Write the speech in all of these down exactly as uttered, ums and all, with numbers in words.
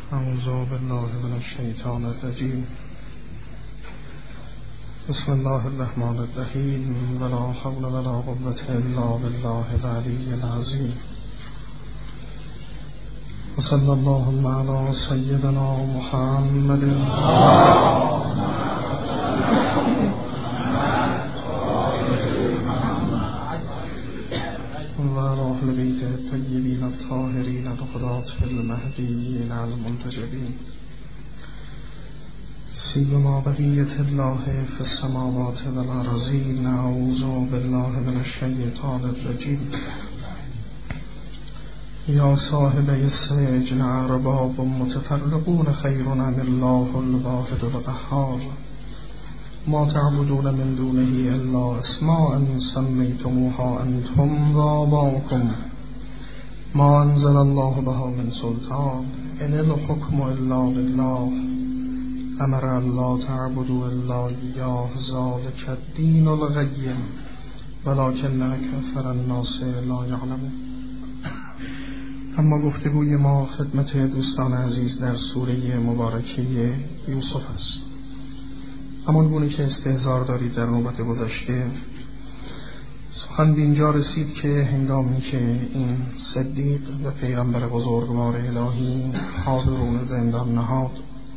اعوذ بالله من الشیطان الرجیم. بسم الله الرحمن الرحیم. ولا حول ولا قوة الا بالله العلی العظیم. وصلی اللهم علی سیدنا محمد و اهل بیت الطیبین الطاهرین الهداة فی المهدیین المنتجبین سیما بقیة الله فی السماوات والارضین. اعوذ بالله من الشیطان الرجیم. یا صاحب السجن ارباب متفرقون خیر ام الله الواحد القهار. ما تعبدون من دونه الا اسماء سمیتموها انتم و آباؤکم ما انزل الله بها من سلطان ان الحکم الا لله امر الا تعبدوا الا اياه ذلک الدین القیم ولکن اکثر الناس لا یعلمون. اما گفتگوی ما خدمت دوستان عزیز در سوره مبارکه یوسف است. همان گونه که استحضار دارید در نوبت گذشته سخن به اینجا رسید که هنگامی که این صدیق و پیغمبر بزرگوار الهی حاضرون زندان نهاد،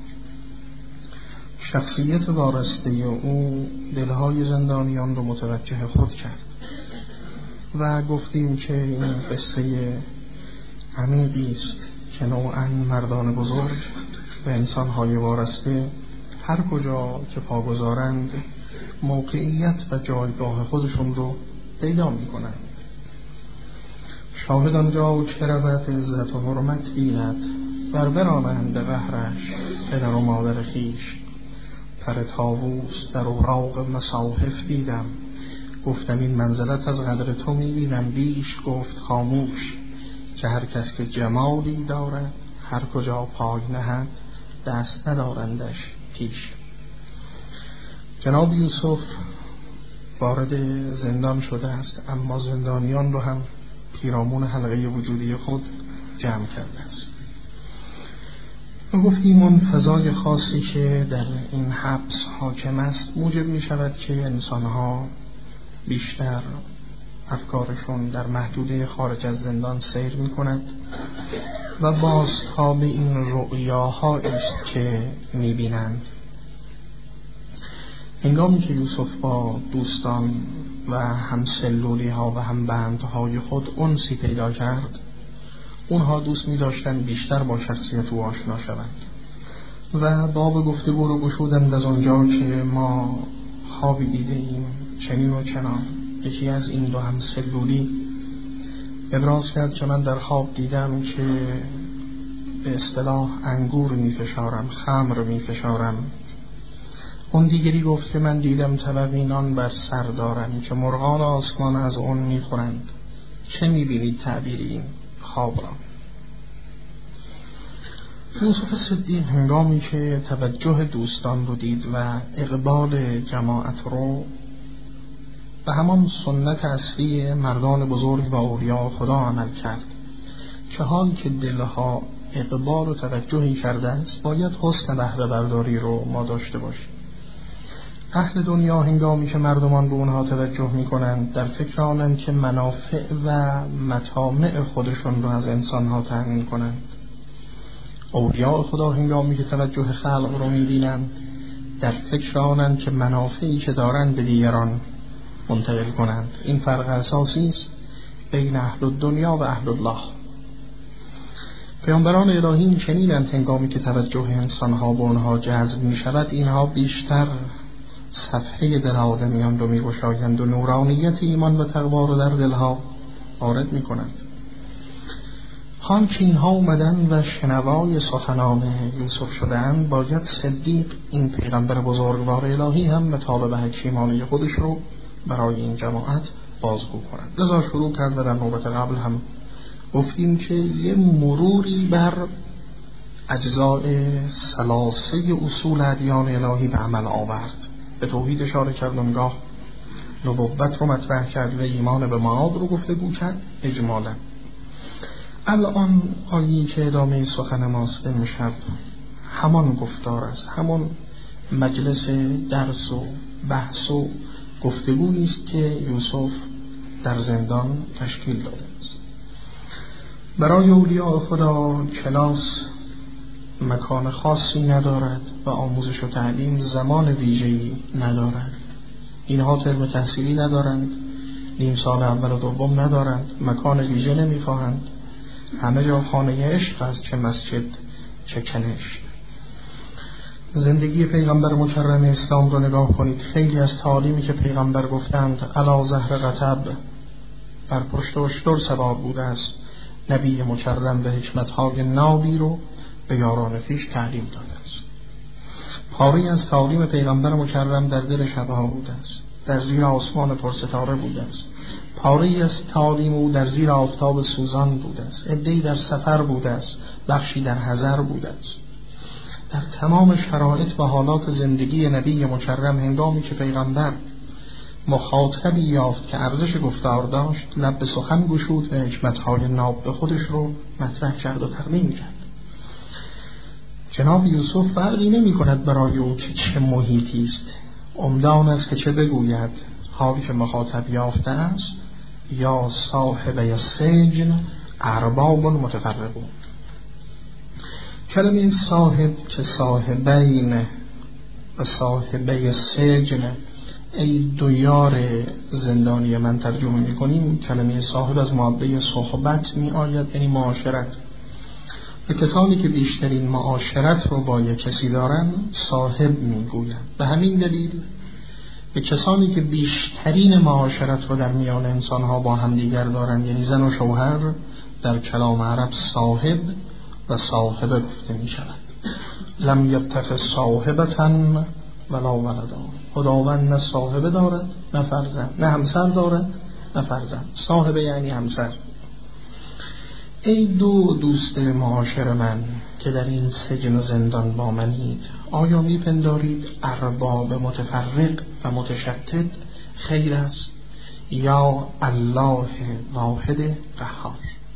شخصیت وارسته او دلهای زندانیان رو متوجه خود کرد و گفتیم که این قصه عمیقی است که نوعاً مردان بزرگ و انسانهای وارسته هر کجا که پا گذارند موقعیت و جایگاه خودشون رو پیدا می کنند. شاهد آنجا که رود عزت و حرمت بیند بر برانند قهرش پدر و مادر خیش. پر طاووس در اوراق مصاحف دیدم، گفتم این منزلت از قدر تو می بینم بیش. گفت خاموش که هر کس که جمالی دارد هر کجا پای نهد دست ندارندش پیش. جناب یوسف وارد زندان شده است، اما زندانیان رو هم پیرامون حلقه وجودی خود جمع کرده است. و گفتیم اون فضای خاصی که در این حبس حاکم است موجب می شود که انسانها بیشتر افکارشون در محدوده خارج از زندان سیر می کند و بازتاب این رؤیاهایی است که می بینند. هنگامی که یوسف با دوستان و هم سلولی ها و هم بندهای خود انسی پیدا کرد، اونها دوست می داشتن بیشتر با شخصیت او آشنا شوند و باب گفتگو رو گشودند از آنجا که ما خوابی دیده ایم چنین و چنان. یکی از این دو هم سلولی ابراز کرد که من در خواب دیدم که به اصطلاح انگور می فشارم، خمر می فشارم. اون دیگری گفت که من دیدم طبقی نان بر سر دارم که مرغان آسمان از اون می خورند. چه می بینید تعبیر این خواب را؟ یوسف صدیق هنگامی که توجه دوستان رو دید و اقبال جماعت رو به همان سنت اصلی مردان بزرگ و اولیاء خدا عمل کرد که حال که دلها اقبال و توجهی کرده است باید حسن بهره برداری رو ما داشته باشیم. اهل دنیا هنگامی که مردمان به اونها توجه می کنند در فکر آنند که منافع و مطامع خودشون رو از انسانها تأمین کنند. اولیاء خدا هنگامی که توجه خلق رو می بینند در فکر آنند که منافعی که دارند به دیگران منتقل کنند. این فرق اساسی است بین اهل الدنیا و اهل الله. پیامبران الهی چنینند هنگامی که توجه انسانها به آنها جذب می شود اینها بیشتر صفحه دل آدمیان رو می گشایند و نورانیت ایمان و تقوا رو در دلها وارد می کنند. حال که اینها اومدن و شنوای سخنان یوسف شدند باید صدیق این پیغمبر بزرگوار الهی هم مطالب حکیمانه خودش رو برای این جماعت بازگو کنند. لذا شروع کرد و در نوبت قبل هم گفتیم که یه مروری بر اجزاء ثلاثه اصول ادیان الهی به عمل آورد. به توحید اشاره کرد، اونگاه نبوت رو مطرح کرد و ایمان به معاد رو گفتگو کرد اجمالا. الان آیه‌ای که ادامه سخن ماست امشب همان گفتار است، همان مجلس درس و بحث و گفتگویی است که یوسف در زندان تشکیل داده است. برای اولیاء خدا کلاس مکان خاصی ندارد و آموزش و تعلیم زمان ویژه‌ای ندارد. اینها ترم تحصیلی ندارند، نیم سال اول و دوم ندارند، مکان ویژه نمیخواهند. همه جا خانه عشق است، چه مسجد چه کنشت. زندگی پیغمبر مکرم اسلام رو نگاه کنید. خیلی از تعالیمی که پیغمبر گفتند علی زهر قطب، بر پشت و اشتر سوار بوده است. نبی مکرم به حکمت‌های نابی رو به یاران خویش تعلیم داده است. پاری از تعالیم پیغمبر مکرم در دل شبها بوده است، در زیر آسمان پرستاره بوده است. پاری از تعالیم او در زیر آفتاب سوزان بوده است. عده‌ای در سفر بوده است، بخشی در حضر بوده است. در تمام شرایط و حالات زندگی نبی مکرم هنگامی که پیغمبر مخاطبی یافت که ارزش گفتار داشت، لب به سخن گشود و حکمت‌های ناب به خودش رو مطرح کرد و تقدیم کرد. جناب یوسف فرقی نمی کند برای او که چه محیطی است. عمدان است که چه بگوید، حالی که مخاطب یافته است یا صاحبه سجن ارباب متفرقون. کلمه صاحب که صاحبین و صاحبه سجن ای دو یار زندانی من ترجمه می کنیم، کلمه صاحب از ماده صحبت می آید، یعنی معاشرت. به کسانی که بیشترین معاشرت رو با یک کسی دارن صاحب می گویند. به همین دلیل به کسانی که بیشترین معاشرت رو در میان انسانها با همدیگر دارند، یعنی زن و شوهر، در کلام عرب صاحب و صاحبه گفته می شود. لم یتخذ صاحبتن ولا ولدا. خداوند نه صاحبه دارد نه فرزند، نه همسر دارد نه فرزند. صاحبه یعنی همسر. ای دو دوست معاشر من که در این سجن و زندان با منید، آیا می پندارید ارباب متفرق و متشتت خیر است یا الله واحد قهار؟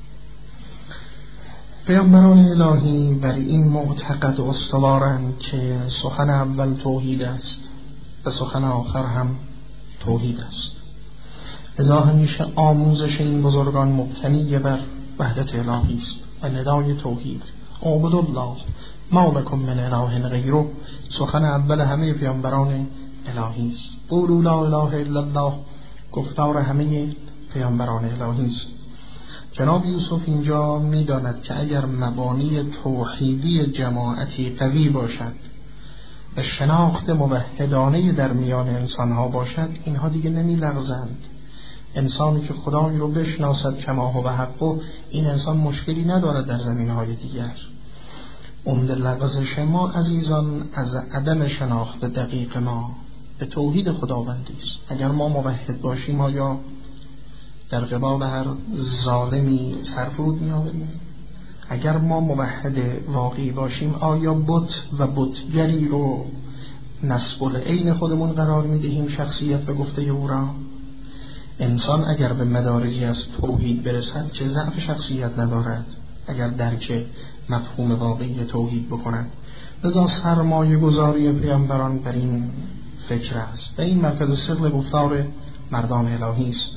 پیامبران الهی بر این معتقد استوارند که سخن اول توحید است و سخن آخر هم توحید است. لذا همیشه آموزش این بزرگان مبتنی بر وحدت الهی است و ندای توحید. اعبدوا الله ما لکم من اله غیره سخن اول همه پیامبران الهی است. قولوا لا اله الا الله گفتار همه پیامبران الهی است. جناب یوسف اینجا می‌داند که اگر مبانی توحیدی جماعتی قوی باشد و شناخت موحدانه در میان انسانها باشد، اینها دیگه نمی‌لغزند. انسانی که خدای رو بشناسد کما هو حقه، این انسان مشکلی ندارد در زمینهای دیگر. عمده لغزش ما عزیزان از عدم شناخت دقیق ما به توحید خداوندی است. اگر ما موحد باشیم آیا در قبال هر ظالمی سرفرود می‌آوریم؟ اگر ما موحد واقعی باشیم آیا بت و بتگری رو نسب العین خودمون قرار می‌دهیم شخصیت و گفته او را؟ انسان اگر به مدارجی از توحید برسد چه ضعف شخصیت ندارد اگر درک مفهوم واقعی توحید بکند. لذا سرمایه گذاری پیامبران بر این فکر است و این مرکز ثقل گفتار مردان الهی است.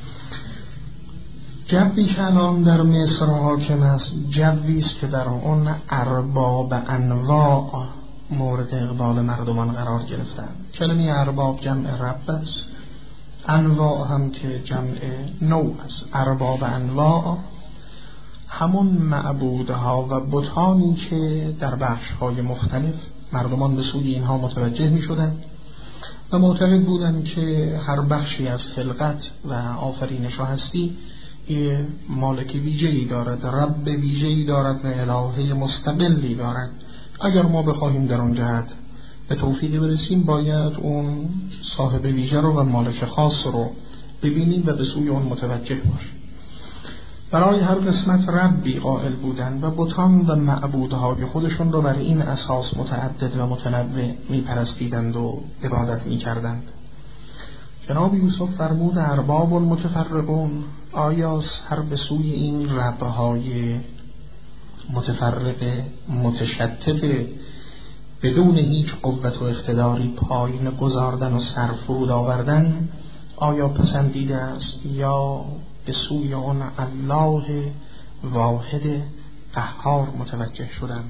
جوی که الان در مصر حاکم است جوی است که در آن ارباب انواع مورد اقبال مردمان قرار گرفتند. کلمه ارباب جمع رب است، انواع هم که جمع نوع است. ارباب انواع همون معبودها و بتانی که در بخش‌های مختلف مردمان به سوی اینها متوجه می شدند و معتقد بودند که هر بخشی از خلقت و آفرینش و هستی یه مالک ویژه‌ای دارد، رب ویژه‌ای دارد و الهه مستقلی دارد. اگر ما بخواهیم در اون جهت به توفیق برسیم باید اون صاحب ویژه رو و مالک خاص رو ببینیم و به سوی اون متوجه باشیم. برای هر قسمت ربی قائل بودند و بتان و معبودهای خودشون رو بر این اساس متعدد و متنوع میپرستیدند و عبادت میکردند. جناب یوسف فرمود ارباب متفرقون، آیا سر به سوی این ربهای متفرقه متشتت بدون هیچ قوت و اقتداری پایین گذاردن و سر فرود آوردن آیا پسندیده است، یا به سوی آن الله واحد قهار متوجه شدن؟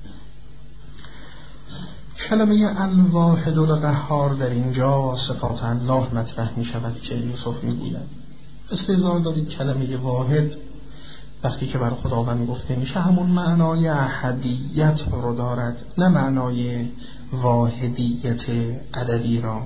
کلمه الواحد القهار در اینجا صفات الله مطرح می شود که یوسف می گوید. استحضار دارید کلمه واحد وقتی که بر خداوند گفته میشه همون معنای احدیت رو دارد، نه معنای واحدیت عددی را.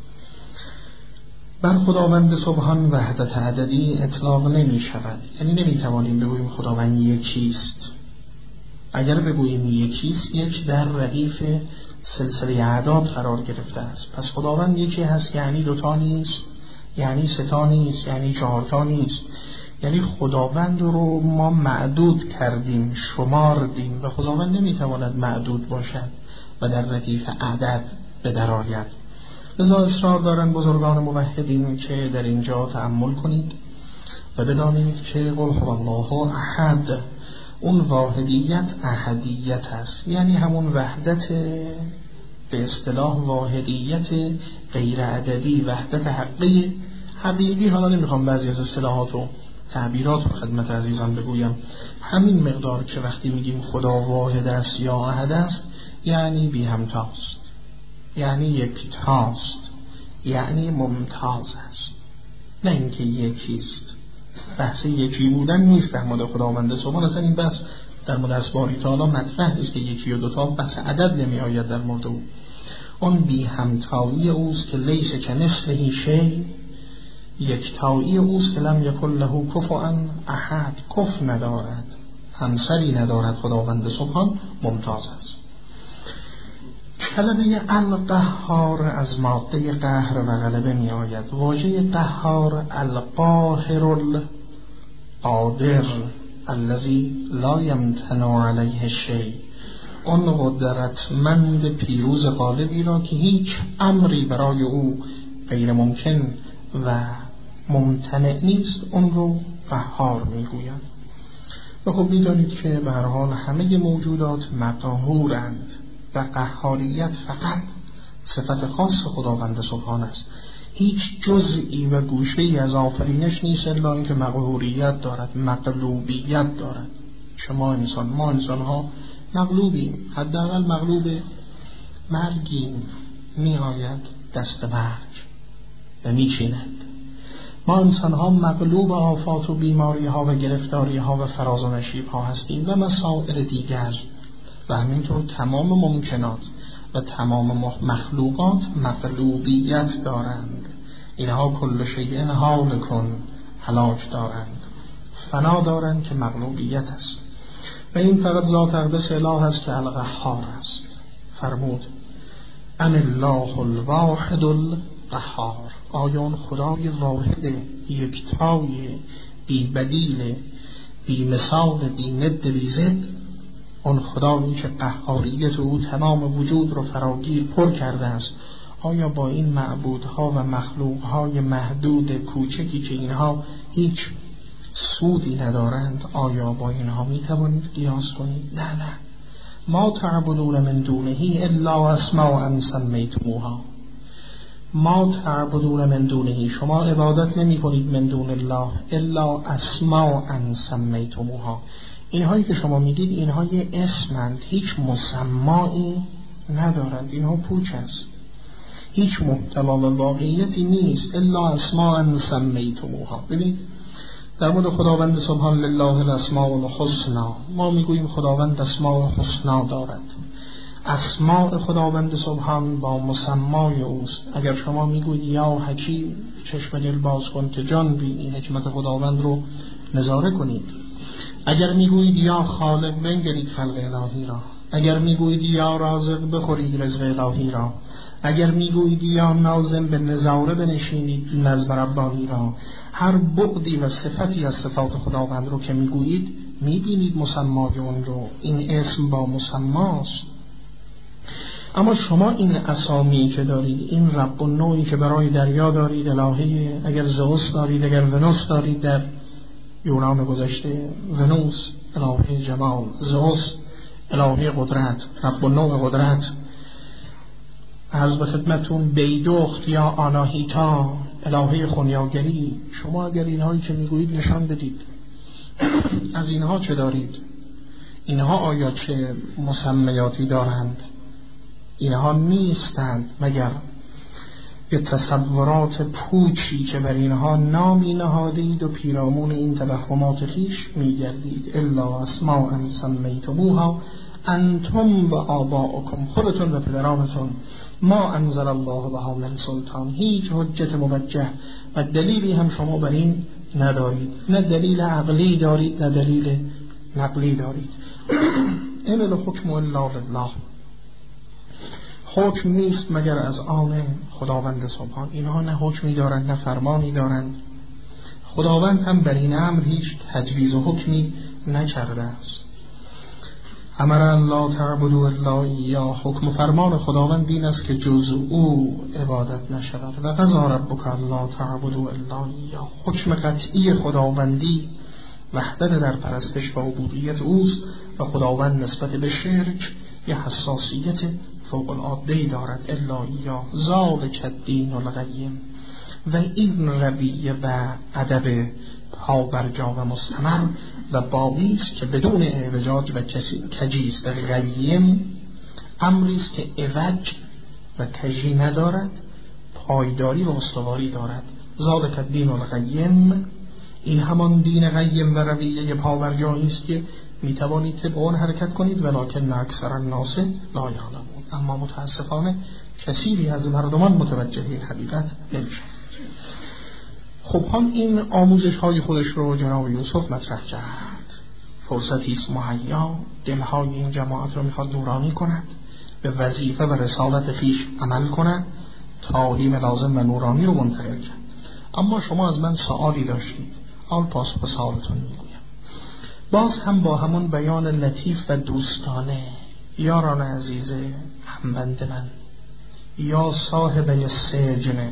بر خداوند سبحان وحدت عددی اطلاق نمی شود، یعنی نمی توانیم بگوییم خداوند یکیست. اگر بگوییم یکیست، یک در ردیف سلسله اعداد قرار گرفته است. پس خداوند یکی هست یعنی دوتا نیست، یعنی ستا نیست، یعنی چهارتا نیست. یعنی خداوند رو ما معدود کردیم، شماردیم و خداوند نمیتواند معدود باشد و در ردیف عدد به در آید. لذا اصرار دارن بزرگان موحدین که در اینجا تأمل کنید و بدانید که قل هو الله احد، اون واحدیت احدیت است، یعنی همون وحدت به اصطلاح واحدیت غیر عددی، وحدت حقی حقیقی. حالا نمیخوام بعضی از اصطلاحات و تعبیرات رو خدمت عزیزان بگویم. همین مقدار که وقتی میگیم خدا واحد است یا احد است، یعنی بی همتاست، یعنی یکتاست، یعنی ممتاز است، نه اینکه یکیست. بحث یکی بودن نیست در مورد خداوند سبحان. اصلا این بحث در مورد اسباری تعالی مطرح نیست که یکی و دوتا، بحث عدد نمی آید در مورد او. اون بی همتایی اوست که لیس کمثله شیء، یکتایی اوست که لم یکن له کفوا احد، کف ندارد، همسری ندارد. خداوند سبحان ممتاز است. کلمه القهار از ماده قهر و غلبه می آید. واژه قهار القاهر القادر الذی لا یمتنع علیه شیء، اون قدرتمند پیروز غالبی را که هیچ امری برای او غیر ممکن و ممتنع نیست، اون رو قهار می گوید. و خب می دانید که به هر حال همه موجودات مقهورند و قهاریت فقط صفت خاص خداوند سبحان است. هیچ جزئی و گوشه‌ای از آفرینش نیست الا اینکه مقهوریت دارد، مغلوبیت دارد. شما انسان، ما انسان ها مغلوبیم، حداقل مغلوب مرگیم، می آید دست مرگ و می چیند. ما انسان ها مغلوب آفات و بیماری ها و گرفتاری ها و فراز و نشیب ها هستیم و مسائل دیگر. و همینطور تمام ممکنات و تمام مخلوقات مغلوبیت دارند. اینها کل شیء هالک هلاک دارند، فنا دارند که مغلوبیت است. و این فقط ذات اقدس اله است که القهار است. فرمود ام الله الواحد القهار، آیان خدای واحد یکتای بی بدیل بی مثال بی ند بی ضد، اون خدایی که قهاریت او تمام وجود رو فراگیر پر کرده است، آیا با این معبودها و مخلوقهای محدود کوچکی که اینها هیچ سودی ندارند، آیا با اینها می توانید قیاس کنید؟ نه نه. ما تعبدون من دونه الا اسماء سمیتموها، ما تعبدون من دونه، شما عبادت نمی کنید من دون الله الا اسماء سمیتموها، اینهایی که شما میگید اینها یه اسمند، هیچ مسمایی ندارند، اینها پوچ است، هیچ محتوا و واقعیتی نیست. الا اسماء سمیتموها. ببینید در مورد خداوند سبحان لله الاسماء الحسنا، ما میگوییم خداوند اسماء حسنا دارد. اسماء خداوند سبحان با مسمای اوست. اگر شما میگویید یا حکیم، چشم دل باز کن که جان بینی، حکمت خداوند رو نظاره کنید. اگر میگویید یا خالق، بنگرید خلق الهی را. اگر میگویید یا رازق، بخورید رزق الهی را. اگر میگویید یا ناظم، به نظاره بنشینید نظم ربانی را. هر بعدی و صفتی از صفات خداوند رو که میگویید میبینید مسمای اون رو. این اسم با مسماست. اما شما این اسامی که دارید، این رب و نوعی که برای دریا دارید الهی، اگر زئوس دارید، اگر ونوس دارید در یونان گذشته، ونوس الهه جمال، زئوس الهه قدرت، رب النوع قدرت، عرض به خدمتون بیدخت یا آناهیتا الهه خونیاگری. شما اگر اینهایی که میگویید نشان بدید، از اینها چه دارید؟ اینها آیا چه مسمیاتی دارند؟ اینها نیستند مگر به تصورات پوچی که بر اینها نامی نهادید و پیرامون این توهمات خویش میگردید. الا اسماء سمیتموها انتم و آباؤکم، خودتون و پدرانتون، ما انزل الله بها من سلطان، هیچ حجت موجه و دلیلی هم شما بر این ندارید، نه دلیل عقلی دارید نه دلیل نقلی دارید. این الحکم الا لله، حکم نیست مگر از آن خداوند سبحان. اینها نه حکمی دارند نه فرمانی دارند. خداوند هم بر این امر هیچ تجویز و حکمی نکرده است. امر ان لا تعبدوا الا ایاه، حکم و فرمان خداوند این است که جز او عبادت نشود. و قضا ربک الا تعبدوا الا ایاه، حکم قطعی خداوندی وحدت در پرستش و عبودیت اوست و خداوند نسبت به شرک یه حساسیت فوق العاده‌ای دارد. الا ایاه ذالک الدین القیم، و این رویه و ادب پابرجا و مستمر و باقی است که بدون اعوجاج و کجی است. قیم امری است که عوج و کجی ندارد، پایداری و استواری دارد. ذالک الدین القیم، این همان دین قیم و رویه پابرجایی است که می توانید طبق آن حرکت کنید، ولکن اکثر الناس لا یعلمون، اما متاسفانه کثیری از مردمان متوجه این حقیقت نمیشن. خب هم این آموزش های خودش رو جناب یوسف مطرح کرد. فرصتی است مهیا، دلهای این جماعت رو میخواد نورانی کند، به وظیفه و رسالت خویش عمل کند، تعالیم لازم و نورانی رو منتقل کرد. اما شما از من سوالی داشتید، آن پاسخ به سوالتون میگویم. باز هم با همون بیان لطیف و دوستانه، یاران عزیز همبند من، یا صاحب سجن،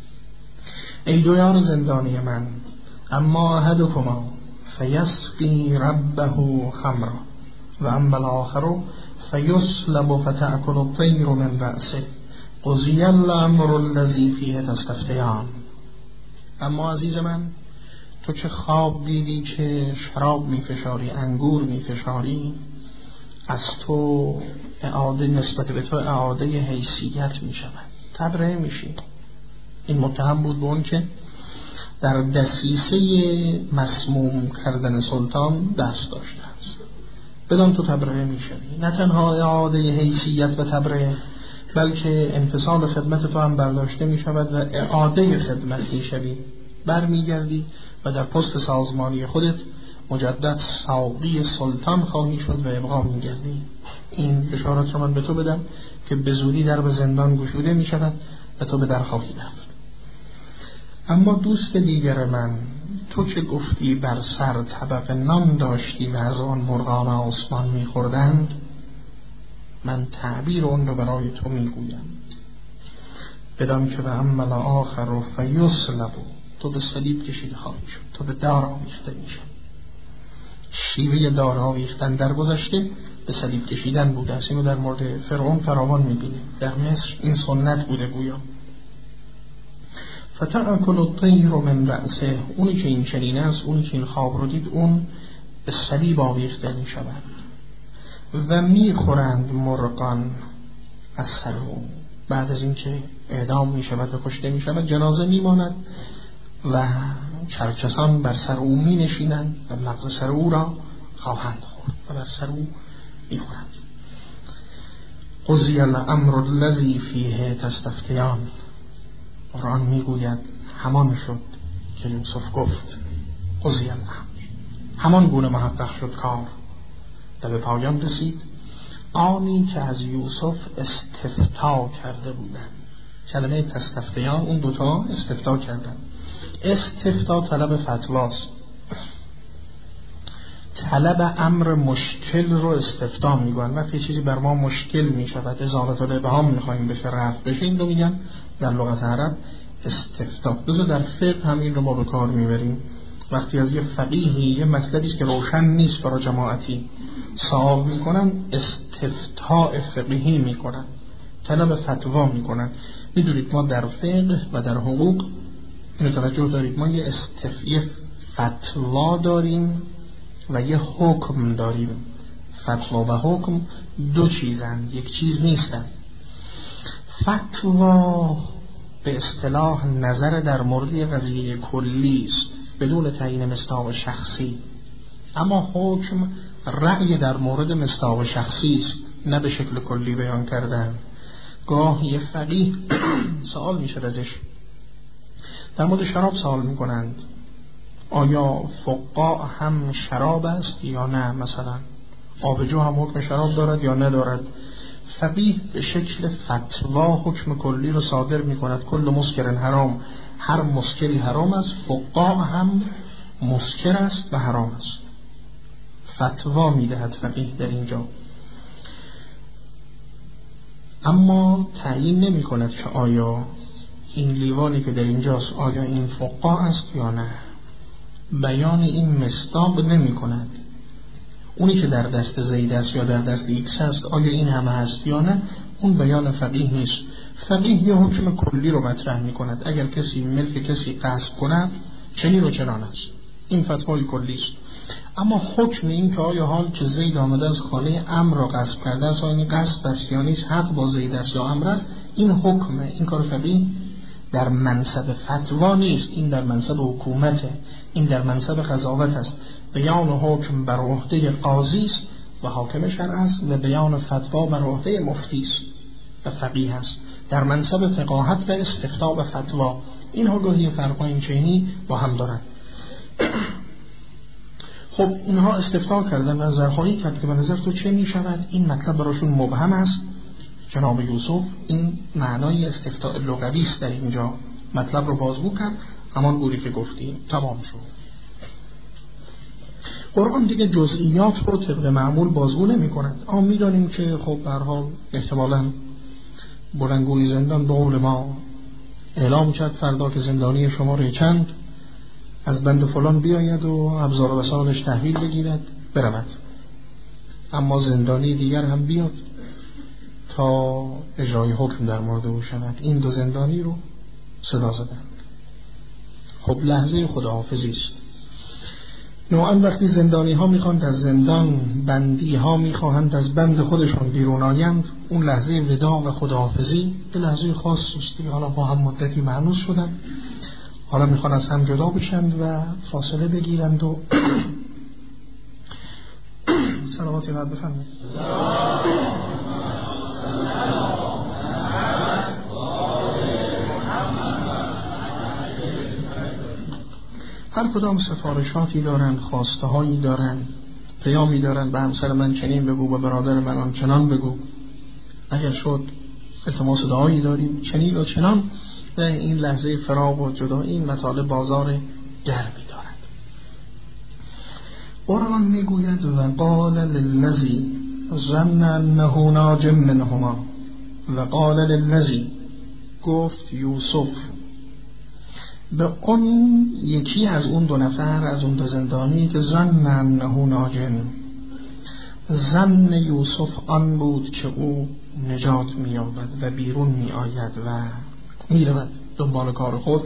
ای دو یار زندانی من، اما احدکما فیسقی ربه خمرا و اما الاخر فیسلب فتأکل الطیر من رأسه قضی الامر الذی فیه تستفتیان. اما عزیز من، تو که خواب دیدی که شراب میفشاری، انگور میفشاری، از تو اعاده نسبت به تو اعاده حیثیت میشود، تبرئه میشی. این متهم بود به اون که در دسیسه مسموم کردن سلطان دست داشته است. بدان تو تبرئه میشوی، نه تنها اعاده حیثیت و تبرئه، بلکه انفصال خدمت تو هم برداشته میشود و اعاده خدمت میشوی، برمیگردی و در پست سازمانی خودت مجدد ساقی سلطان خواهی شد و ابقا میگردی. این بشارت رو من به تو بدم که به زودی در به زندان گشوده میشود و تو به در خواهی رفت. اما دوست دیگر من، تو که گفتی بر سر طبق نان داشتی و از آن مرغان آسمان میخوردند، من تعبیر اون رو برای تو میگویم. بدان که به عمل آخر و فیسلبو، تو به صلیب کشیده خواهی شد، تو به دار آویخته میشد. شیوه دار آویختن در گذشته به صلیب کشیدن بوده است. اینو در مورد فرعون فراوان میبینیم. در مصر این سنت بوده گویا. فتأکل الطیر من رأسه، اونی که این چنین است، اونی که این خواب رو دید، اون به صلیب آویخته میشود و میخورند مرغان از سر او. بعد از اینکه اعدام میشود و کشته میشود، جنازه میماند و چرکسان بر سر او می نشینند و مغز سر او را خواهند خورد و بر سر او می خورند. قضی الامر الذی فیه تستفتیان، قرآن می گوید همان شد که یوسف گفت. قضی الامر، همان گونه محقق شد کار و به پایان رسید آنی که از یوسف استفتا کرده بودند. کلمه تستفتیان، اون دوتا استفتا کردن. استفتا طلب فتواست، طلب امر مشکل رو استفتا میگن. وقتی چیزی بر ما مشکل میشود، ازالت الابهام میخوایم بشه، رفت بشه، این رو میگن در لغت عرب استفتا. بذار در فقه هم این رو ما به کار میبریم. وقتی از یه فقیهی یه مطلبی است که روشن نیست برای جماعتی سوال میکنن، استفتاء فقهی میکنن، طلب فتوا میکنن. میدونید ما در فقه و در حقوق اینو توجه دارید، ما یه استفیه فتوا داریم و یه حکم داریم. فتوا و حکم دو چیزن، یک چیز نیستن. فتوا به اصطلاح نظر در مورد قضیه کلی است بدون تعیین مصداق شخصی، اما حکم رأی در مورد مصداق شخصی است، نه به شکل کلی بیان کردن. گاه یه فقیه سوال میشه ازش در مورد شراب سوال میکنند، آیا فقاع هم شراب است یا نه؟ مثلا آبجو هم حکم شراب دارد یا ندارد؟ فقیه به شکل فتوا حکم کلی رو صادر میکند، کل مسکر حرام، هر مسکری حرام است، فقاع هم مسکر است و حرام است. فتوا میدهد فقیه در اینجا، اما تعیین نمی کند که آیا این لیوانی که در اینجاست آیا این فقاع است یا نه. بیان این مصداق نمی کند. اونی که در دست زید است یا در دست ایکس است آیا این همه هست یا نه، اون بیان فقیه نیست. فقیه یه حکم کلی رو مطرح می کند، اگر کسی ملک کسی غصب کند چنین و چنان است، این فتوای کلی است. اما حکم این که آیا حال که زید آمده از خانه عمرو را غصب کرده است آیا این غصب است یا نیست، حق با زید است یا عمرو است، این حکمه. این کار فقیه در منصب فتوا نیست، این در منصب حکومته، این در منصب قضاوت است. بیان حکم بر عهده قاضی است و حاکم شرع است و بیان فتوا بر عهده مفتی است و فقیه است، در منصب فقاهت و استفتاء و فتوا. این گاهی فرقای چینی با هم دارند. خب اینها استفتاء کردن و نظرخواهی کرد که به نظر تو چه می شود؟ این مطلب براشون مبهم است. جناب یوسف این معنای استفتاء لغوی است در اینجا، مطلب رو بازگو کرد، همان گوری که گفتیم تمام شد. قرآن دیگه جزئیات رو طبق معمول بازگو نمی کند. اما می دانیم که خب به هر حال احتمالاً بلندگوی زندان به قول ما اعلام کرد فردا که زندانی شماره چند از بند فلان بیاید و ابزار و وسایلش تحویل بگیرد برود، اما زندانی دیگر هم بیاد تا اجرای حکم در مورد او شود. این دو زندانی رو صدا زدند. خب لحظه خداحافظی است. نوعا وقتی زندانی ها میخواند از زندان، بندی ها میخواهند از بند خودشون بیرون آیند، اون لحظه وداع و خداحافظی به لحظه خاص است. حالا با هم مدتی مأنوس شدند، حالا میخوان از هم جدا بشند و فاصله بگیرند و صلواتی بعد بفرمایید. هر کدام سفارشاتی دارند، خواسته هایی دارند، پیامی دارند، به همسر من چنین بگو، به برادر من آن چنان بگو، اگر شد التماس دعایی داریم چنین و چنان. و این لحظه فراق و جدا این مطالب بازار گرمی دارد. قرآن میگوید و قال للذی ظن انه ناج منهما، و قال للذی، گفت یوسف به اون یکی از اون دو نفر، از اون دو زندانی که ظن انه ناج، ظن یوسف آن بود که او نجات می‌یابد و بیرون می‌آید و می‌رود دنبال کار خود.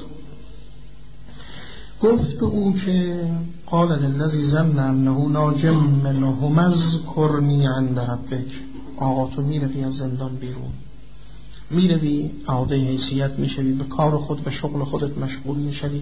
گفت به او که قال للذی ظن انه ناج منهما اذکرنی عند ربک، آقا تو میروی از زندان بیرون، میروی عاده حیثیت میشوی، به کار خود به شغل خودت مشغول میشوی،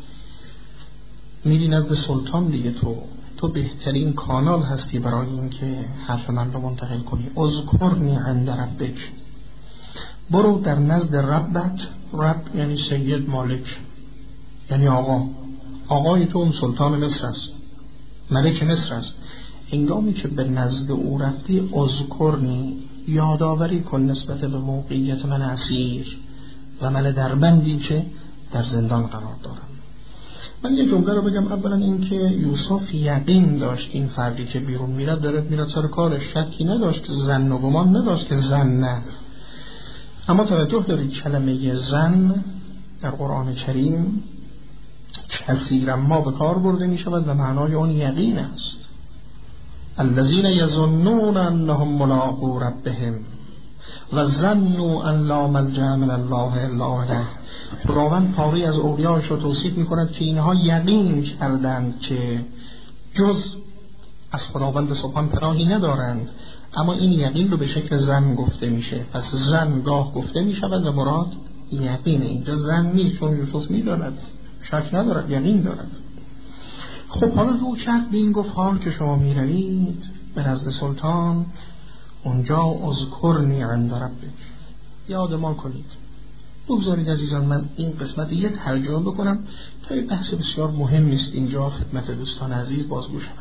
میری نزد سلطان دیگه. تو تو بهترین کانال هستی برای این که حرف من رو منتقل کنی. اذکرنی عند ربک، برو در نزد ربت. رب یعنی سید، مالک، یعنی آقا. آقای تو اون سلطان مصر است، ملک مصر است. هنگامی که به نزد او رفتی اذکرنی، یادآوری کن نسبت به موقعیت من اسیر و من دربندی که در زندان قرار دارم. من یه جمله رو بگم. اولا این که یوسف یقین داشت این فردی که بیرون میرد داره میرد سر کارش، شکی نداشت، ظن و گمان نداشت که زن نه. اما توجه دارید کلمه زن در قرآن کریم کثیرا ما به کار برده می شود و معنای اون یقین است. الذین یظنون انهم ملاقو ربهم و ظنوا ان لا ملجأ من الله الا الیه. خداوند پاری از اولیاءش را توصیف می کند که اینها یقین کردند که جز از خداوند سبحان پناهی ندارند، اما این یقین رو به شکل ظن گفته میشه. پس ظن گاه گفته می شود و مراد یقین. اینجا ظن نیست، چون یوسف می داند، شک ندارد، یقین دارد. خب حالا رو کرد به این گفت حال که شما می روید به نزد سلطان، اونجا اذکرنی عند ربک، یاد ما کنید. بگذارید عزیزان من این قسمت یه ترجمه بکنم تا یه بحث بسیار مهم است اینجا خدمت دوستان عزیز بازگو شود.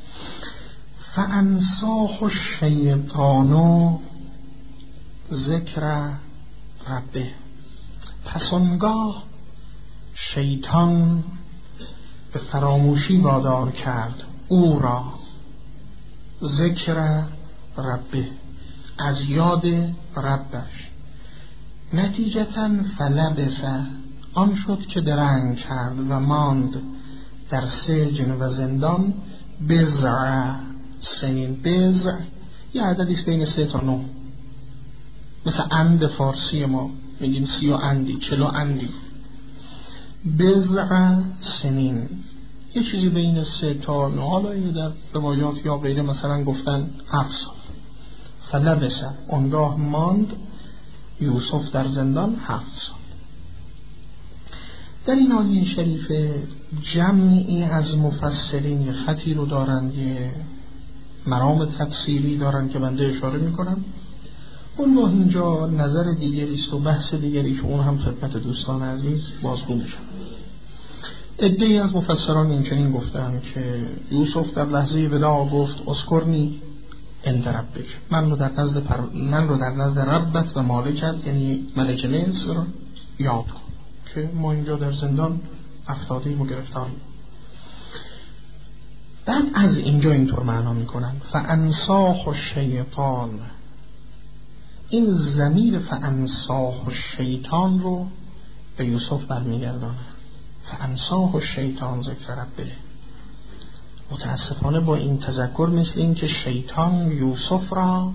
فانساه الشیطان ذکر ربه. پس آنگاه شیطان به فراموشی وادار کرد او را، ذکر ربه، از یاد ربش. نتیجتاً فلبث، آن شد که درنگ کرد و ماند در سجن و زندان بضع سنین. بضع یه عددیست بین سه تا نه، مثل اند فارسی ما میگیم سی و اندی، چلو اندی. بضع سنین یه چیزی بین سه تا نه. حالا اینو در روایات یا غیره مثلا گفتن هفت سال. فلبث، آنگاه ماند یوسف در زندان هفت سال. در این آیه شریف جمعی از مفسرین خطی رو دارند، یه مرام تفسیری دارند که بنده اشاره میکنم. اون با اینجا نظر دیگری است و بحث دیگری که اون هم خدمت دوستان عزیز بازگو میشن. عده‌ای از مفسران این چنین گفتن که یوسف در لحظه وداع گفت اذکرنی عند ربک، من رو در نزد پر... من رو در نزد ربت و مالکت، یعنی ملک مصر، یاد کن که ما اینجا در زندان افتادیم و گرفتاریم. بعد از اینجا اینطور معنا میکنن فانساه الشیطان. این ضمیر فانساه الشیطان رو به یوسف برمیگردانه. فانساه الشیطان ذکر ربه. متاسفانه با این تذکر مثل این که شیطان یوسف را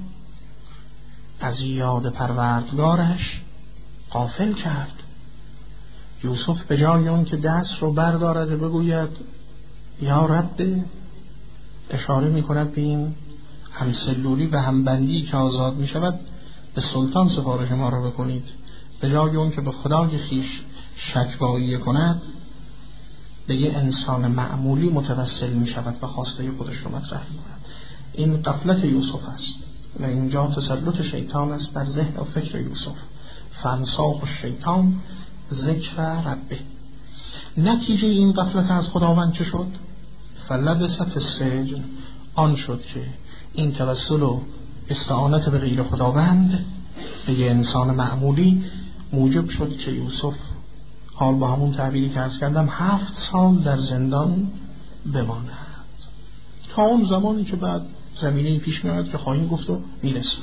از یاد پروردگارش غافل کرد. یوسف به جای اون که دست رو بردارد و بگوید یا رب، اشاره می کند به این همسلولی و همبندی که آزاد می شود، به سلطان سفارش ما را بکنید. به جای اون که به خدای خیش شکوایی کند، به یه انسان معمولی متوسل می شود و خواسته خودش رو مطرح می کند. این غفلت یوسف است و اینجا تسلط شیطان است بر ذهن و فکر یوسف. فانساه الشیطان ذکر ربه. نتیجه این غفلت از خداوند چه شد؟ فلبث فی السجن. آن شد که این توسل و استعانت به غیر خداوند، به یه انسان معمولی، موجب شد که یوسف حال با همون تعبیری که عرض کردم هفت سال در زندان بماند، تا اون زمانی که بعد زمینه‌ای پیش میاد که خواهیم گفت و میرسیم.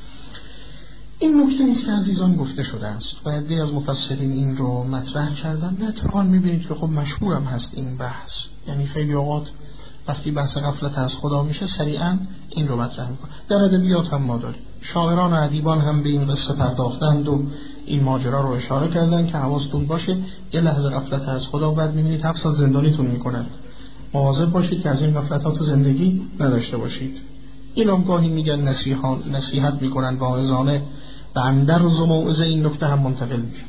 این نکته نیست که عزیزان گفته شده است و عده‌ای از مفسرین این رو مطرح کردن. اتفاقا میبینید که خب مشهورم هست این بحث، یعنی خیلی اوقات وقتی بحث غفلت از خدا میشه سریعا این رو مطرح میکنه. در ادبیات هم ما داریم، شاعران و ادیبان هم به این قصه پرداختند و این ماجرا رو اشاره کردن که حواستون باشه یه لحظه غفلت از خدا و بعد میبینید هفت سال زندانیتون میکنند. مواظب باشید که از این غفلتات زندگی نداشته باشید. این هم گاهی میگن نصیحان نصیحت میکنن واعظانه و اندرز و موعظه این نکته هم منتقل میشه.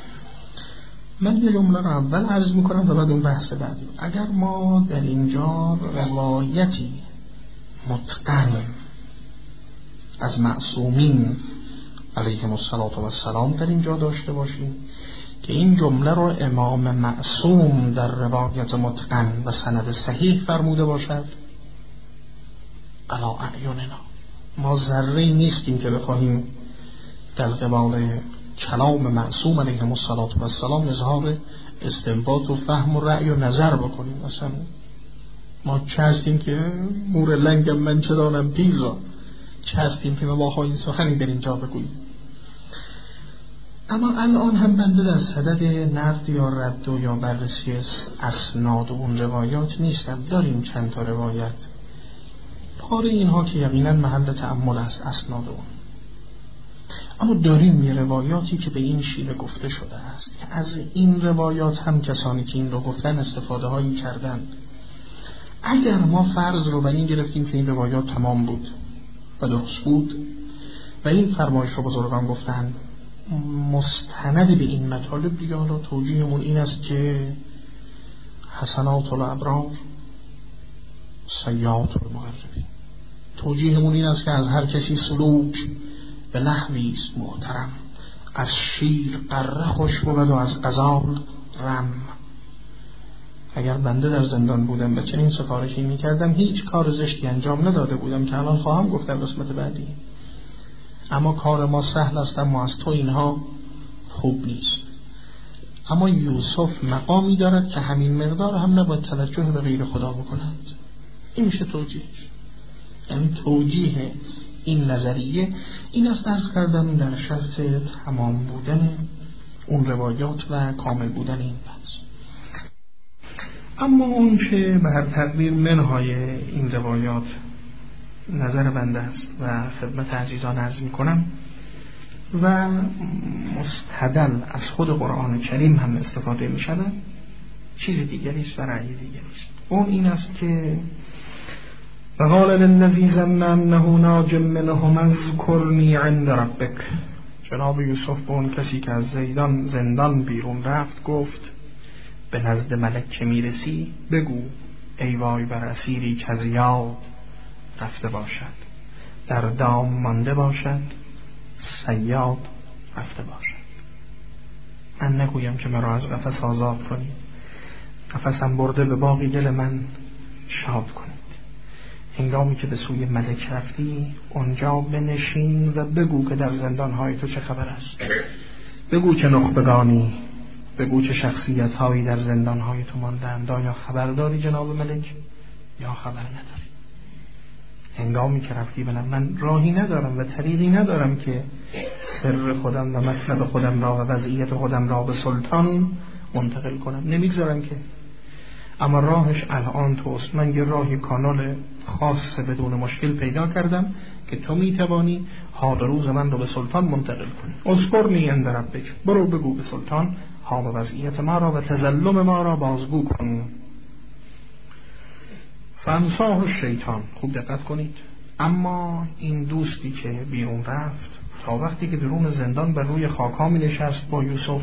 من یه جمله رو اول عرض میکنم و بعد اون بحث بعدی. اگر ما در اینجا روایتی متقن از معصومین علیهم السلام در اینجا داشته باشیم که این جمله رو امام معصوم در روایت متقن و سند صحیح فرموده باشد، علی اعیننا، ما ذره نیستیم که بخواهیم در قبال کلام معصوم علیهم السلام اظهار استنباط و فهم و رأی و نظر بکنیم. مثلا ما چه هستیم که مور لنگم من چه دانم دین را، چه هستیم که ما با این سخنی در اینجا بگوییم. اما الان هم بنده در صدد نقد یا رد و یا بررسی اسناد اون روایات نیستم. داریم چند تا روایت پاره اینها که یقینا محل تأمل است اسناد اون، اما داریم یه روایاتی که به این شیوه گفته شده است که از این روایات هم کسانی که این رو گفتن استفاده هایی کردن. اگر ما فرض رو بر این گرفتیم که این روایات تمام بود و درست بود و این فرمایش رو بزرگان گفتن مستند به این مطالب، دیگه حالا توجیهمون این است که حسنات الابرار سیئات المقربین، توجیهمون این است که از هر کسی سلوک به نحوی است محترم، از شیر قره خوش بود و از غزال رم. اگر بنده در زندان بودم و چنین سفارشی میکردم هیچ کار زشتی انجام نداده بودم که الان خواهم گفت در قسمت بعدی، اما کار ما سهل است اما از تو اینها خوب نیست. اما یوسف مقامی دارد که همین مقدار هم نباید توجه به غیر خدا بکند. این میشه توجیه، یعنی توجیه این نظریه این است عرض کردم در شرط تمام بودن اون روایات و کامل بودن این بحث. اما اون که به هر تقدیر منهای این روایات نظر بنده است و خدمت عزیزان عرض می کنم و مستدل از خود قرآن کریم هم استفاده می شود، چیز دیگری است و رأی دیگری است. اون این است که وقال للذی ظن انه ناج منهم اذکرنی عند ربک، جناب یوسف به اون کسی که از زیدان زندان بیرون رفت گفت به نزد ملک که میرسی بگو ای وای بر اسیری که از یاد رفته باشد، در دام مانده باشد، صیاد رفته باشد. من نگویم که مرا از قفس آزاد کنید، قفسم برده به باقی دل من شاد کنید. هنگامی که به سوی ملک رفتی اونجا بنشین و بگو که در زندانهای تو چه خبر است، بگو که نخبگانی، بگو چه شخصیت هایی در زندانهای تو ماندند. آیا خبر داری جناب ملک یا خبر نداری؟ هنگامی که رفتی بلم من راهی ندارم و طریقی ندارم که سر خودم و مطلب خودم را و وضعیت خودم را به سلطان منتقل کنم، نمیگذارم که. اما راهش الان توست. من یه راهی کانال خاص بدون مشکل پیدا کردم که تو میتوانی حال روز من رو به سلطان منتقل کنی. اذکرنی عند ربک، برو بگو به سلطان حال وضعیت ما را و تظلم ما را بازگو کن. فانساه الشیطان، خوب دقت کنید. اما این دوستی که بیرون رفت تا وقتی که درون زندان بر روی خاک ها می نشست با یوسف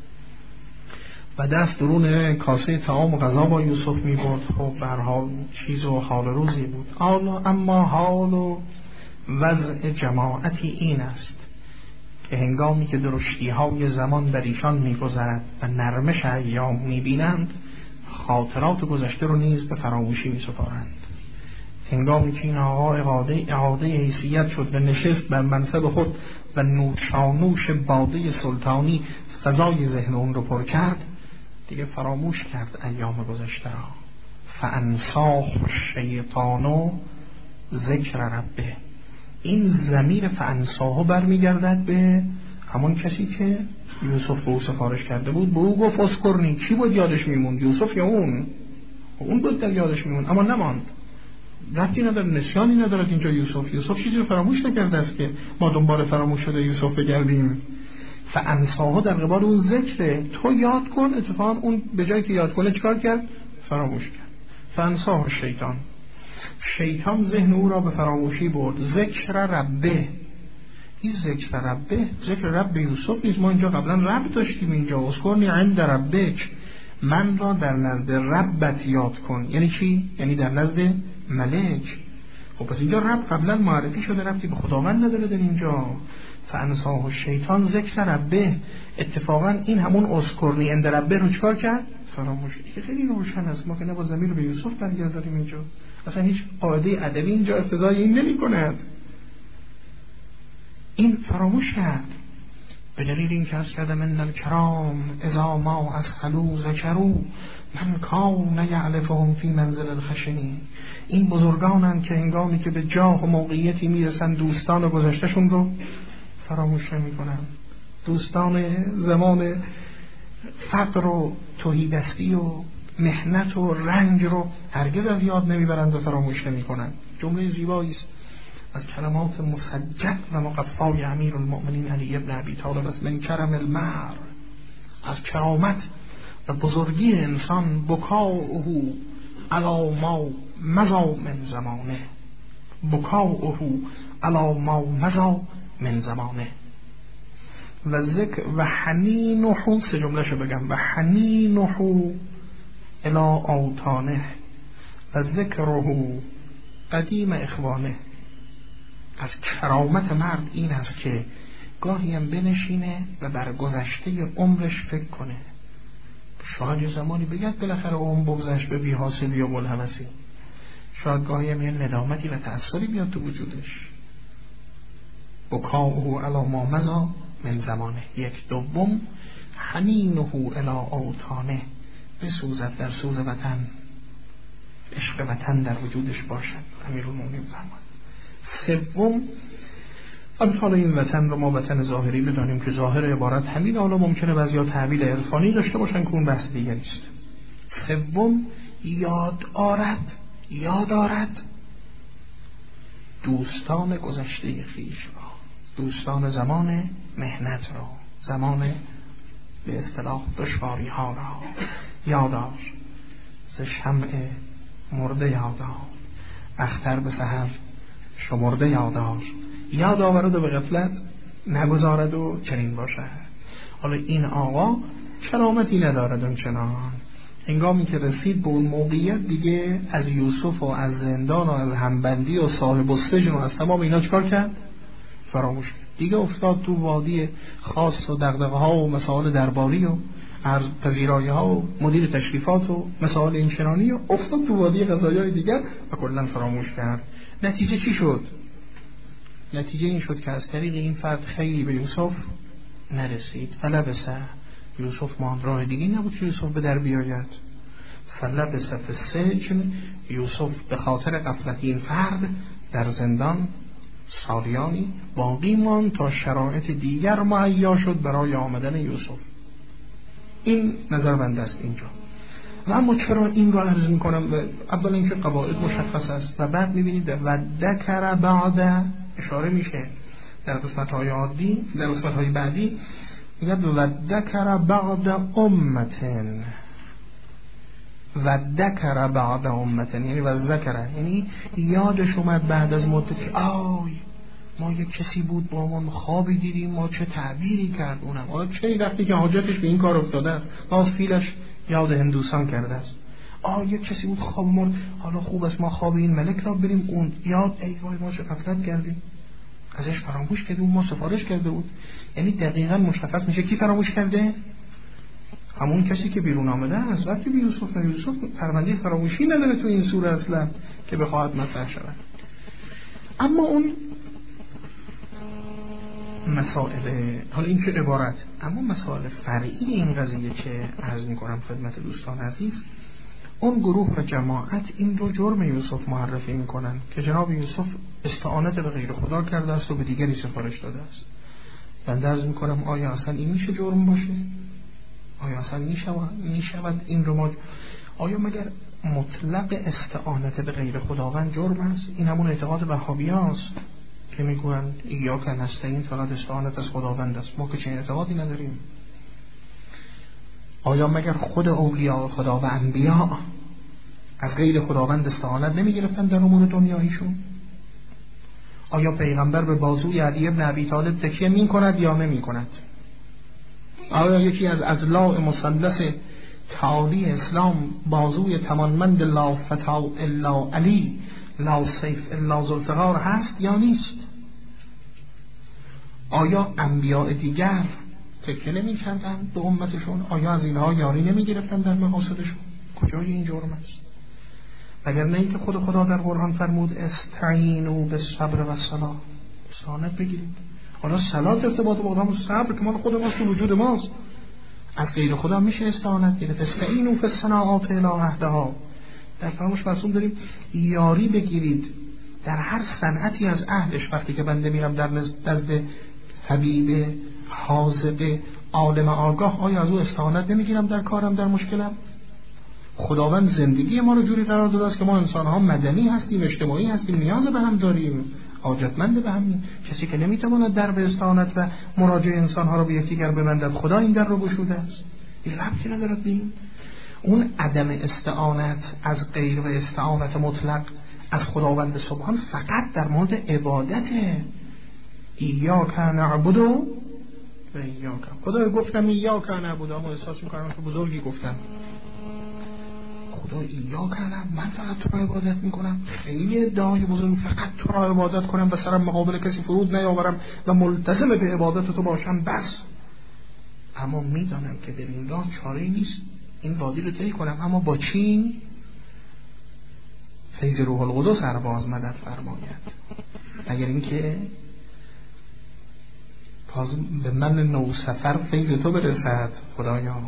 و دست درون کاسه طعام و غذا با یوسف می برد، خب به هر حال چیز و حال روزی بود. اما حال و وضع جماعتی این است که هنگامی که درشتی های زمان بر ایشان می گذرد و نرمش ایام می بینند خاطرات گذشته رو نیز به فراموشی می سپارند. هنگامی که این آقا اعاده, اعاده حیثیت شد و نشست بر منصب خود و نوشانوش باده سلطانی فضای ذهن اون رو پر کرد، دیگه فراموش کرد ایام گذشته را. فانساه الشیطان ذکر ربه. این ضمیر فانساه برمیگردد به همون کسی که یوسف به او سفارش کرده بود. به او گفت اذکرنی. چی بود یادش میموند؟ یوسف یا اون؟ اون بود در یادش میموند اما نماند. ربطی نداره، نسیانی ندارد اینجا یوسف. یوسف چیزی رو فراموش نکرده است که ما دنبال فراموش شده یوسف بگردیم. فانساه در قبال اون ذکره، تو یاد کن. اتفاقا اون به جایی که یاد کنه چکار کرد؟ فراموش کرد. فانساه الشیطان، شیطان ذهن او را به فراموشی برد. ذکر ربه، این ذکر ربه ذکر رب یوسف نیست. ما اینجا قبلا رب داشتیم. اینجا اذکرنی عند ربک، من را در نزد ربت یاد کن. یعنی چی؟ یعنی در نزد ملک. خب پس اینجا رب قبلا معرفی شده، ربطی به خداوند نداره در اینجا. فانساه الشیطان ذکر ربه، اتفاقا این همون اذکرنی عند ربه رو چکار کرد؟ فراموش. که خیلی روشن است. ما که نباید ضمیر رو به یوسف برگرداریم اینجا. اصلا هیچ قاعده ادبی اینجا اقتضای این نمی کند. این فراموش کرد به دلیل این که از کردم ان الکرام اذا ما اسهلوا ذکروا من کان یعلفهم فی منزل الخشنی. این بزرگانند که هنگامی که به جاه و موقعیتی میرسن دوستان و گذشتهشون رو فراموش نمی کنن. دوستان زمان فقر و تهیدستی و محنت و رنج رو هرگز از یاد نمیبرند و فراموش نمیکنند. جمله زیبایی است از کلمات مسجد و مقفای امیرالمؤمنین علی ابن ابی طالب است: من کرم المرء، از کرامت و بزرگی انسان، بکاؤه علی ما مضی من زمانه، بکاؤه علی ما مضی من زمانه. و ذکر و حنینه، سه جملهشو بگم: و حنینه الی اوطانه و ذکره قدیم اخوانه. از کرامت مرد این است که گاهی هم بنشینه و بر گذشته عمرش فکر کنه. شاید یه زمانی بگد بالاخره عمر بگذشت به بی‌حاصلی و ملهوسی، شاید گاهی هم یه ندامتی و تأثری بیاد تو وجودش. بکاؤه علی ما مضی من زمانه. یک. دوم، حنینه الی اوطانه، بسوزد در سوز وطن، عشق وطن در وجودش باشد. امیرالمومنین فرمود. سوم، حالا این وطن رو ما وطن ظاهری بدانیم که ظاهر عبارت همین، حالا ممکنه بعضیا تعبیر عرفانی داشته باشن که اون بحث دیگری است. سوم، یاد آرد یاد آرد دوستان گذشته خویش را، دوستان زمان محنت را، زمان به اصطلاح دشواری ها را یاد آر. ز شمع مرده یاد آر، اختر به سحر شمرده یاد آر. یاد آورد و به غفلت نگذارد و چنین باشد. حالا این آقا کرامتی ندارد اونچنان. هنگامی که رسید به اون موقعیت دیگه از یوسف و از زندان و از همبندی و صاحب السجن و از تمام اینا چکار کرد؟ فراموش کرد. دیگه افتاد تو وادی خاص و دغدغه ها و مسائل درباری و عرض پذیرایی ها و مدیر تشریفات و مسائل اینچنانی و افتاد تو وادی قضایای دیگر و کلا فراموش کرد. نتیجه چی شد؟ نتیجه این شد که از طریق این فرد خیلی به یوسف نرسید. فلبسه، یوسف ماند، راه دیگه نبود که یوسف به در بیاید. فلبسه فی السجن، یوسف به خاطر غفلت این فرد در زندان سالیانی باقی ماند تا شرایط دیگر مهیا شد برای آمدن یوسف. این نظر بنده است اینجا. و اما چرا این رو عرض می کنم؟ اول اینکه قواعد مشخص است و بعد می بینید و ذکر بعد اشاره میشه در قسمت های عادی، در قسمت های بعدی میگه و ذکر بعد امتن، و ذکر بعد امتن یعنی و ذکر یعنی یادش اومد بعد از مدت، آی ما یک کسی بود با ما خوابی دیدیم، ما چه تعبیری کرد اونم، آیا چه وقتی که حاجتش به این کار افتاده است باز فیلش یاد هندوستان کرده است. آه یک کسی بود خواب مرد، حالا خوب است ما خواب این ملک را بریم اون یاد، ای وای ما چه غفلت کردیم، ازش فراموش کرده بود، ما سفارش کرده بود. یعنی دقیقاً مشخص میشه کی فراموش کرده؟ همون کسی که بیرون آمده است. وقتی به یوسف نه، یوسف پرونده فراموشی نداره تو این سوره اصلا که بخواهد مطرح شود. اما اون مسائل، حالا این که عبارت، اما مسائل فرعی این قضیه که عرض میکنم خدمت دوستان عزیز، اون گروه و جماعت این رو جرم یوسف معرفی میکنن که جناب یوسف استعانت به غیر خدا کرده است و به دیگری سفارش داده است. بنده عرض میکنم آیا اصلا این میشه جرم باشه؟ آیا اصلا میشود این رو ما، آیا مگر مطلق استعانت به غیر خداوند جرم است؟ این همون اعتقاد وهابی هاست که میگویند ایاک نستعین، فقط استعانت از خداوند است. ما که چنین اعتقادی نداریم. آیا مگر خود اولیاء خدا و انبیاء از غیر خداوند استعانت نمی گرفتن در امور دنیاییشون؟ آیا پیغمبر به بازوی علی ابن ابی طالب تکیه می کند یا نمی کند؟ آیا یکی از اضلاع مثلث تعالی اسلام بازوی تمامند لا فتا الا علی لا سیف الا ذوالفقار هست یا نیست؟ آیا انبیاء دیگر تکیه نمی کردن به امتشون؟ آیا از اینها یاری نمی گرفتن در مقاصدشون؟ کجای این جرم است؟ اگر نه اینکه خود خدا در قرآن فرمود استعینوا بالصبر والصلاة، استعانت بگیرید. حالا صلات ارتباط با خدا، صبر که مال خود ماست، تو وجود ماست. از غیر خدا میشه استعانت گرفت. استعینوا فی الصناعات الی عهدها. در فرموش معصوم داریم یاری بگیرید در هر صنعتی از عهدش. وقتی که بنده میرم در نزد حبیب حاذق عالم آگاه، آیا از او استعانت نمیگیرم در کارم، در مشکلم؟ خداوند زندگی ما رو جوری قرار داده است که ما انسان‌ها مدنی هستیم، اجتماعی هستیم، نیاز به هم داریم، حاجتمند به هم. کسی که نمیتواند در به استعانت و مراجعه انسان‌ها رو به یکدیگر ببندد، خدا این در رو گشوده است. این ربطی ندارد به این. اون عدم استعانت از غیر و استعانت مطلق از خداوند سبحان فقط در مورد عبادته. ایاک نعبد و ایاک. خدا گفتم ایاک نعبد، اما احساس می‌کنم که بزرگی گفتم. خدا ایاک نعبد، من فقط تو را عبادت میکنم. خیلی ادعای بزرگ، فقط تو را عبادت کنم و سرم مقابل کسی فرود نیاورم و ملتزم به عبادت تو باشم بس. اما میدانم که در این راه چاره‌ای نیست این وادی رو طی کنم. اما با چی؟ فیض روح القدس ارباز مدد فرماید. اگر اینکه به من نو سفر فیض تو برسد خدایا.